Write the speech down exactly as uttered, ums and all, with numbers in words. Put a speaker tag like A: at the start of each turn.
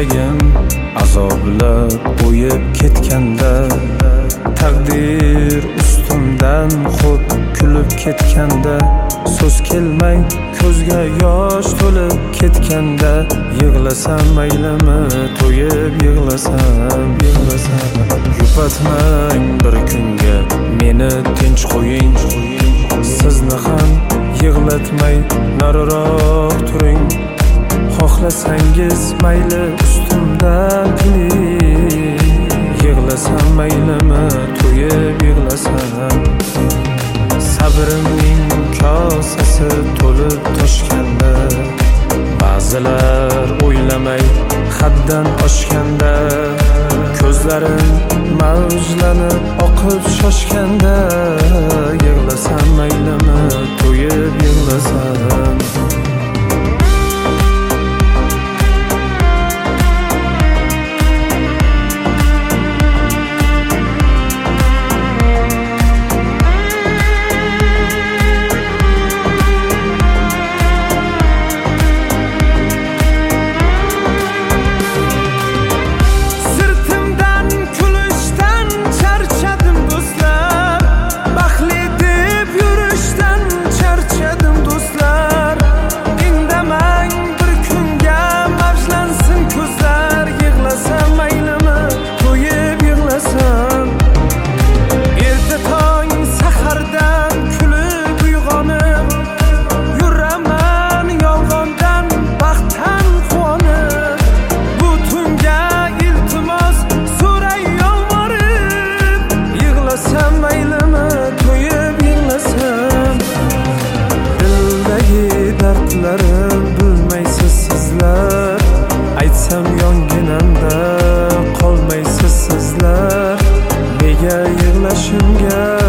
A: yuragim azoblab bo'yib ketganda, taqdir ustimdan xo'p kulib ketganda, so'z kelmay ko'zga yosh to'lib ketganda, yig'lasam maylimi, to'yib yig'lasam, yig'lasam. Yupatmang bir kunga meni tinch qo'ying, sizni ham yig'latmay nariroq turing. Xohlasangiz mayli ustimdan kuling, yig'lasam maylimi, to'yib yig'lasam. Sabrimning kosasi to'lib toshganda, ba'zilar o'ylamay haddan oshganda, ko'zlarim mavjlanib oqib shoshganda, yig'lasam maylimi, to'yib yig'lasam. Bilmaysiz sizlar, aytsam yonginamda qolmaysiz sizlar. Nega yig'lashimga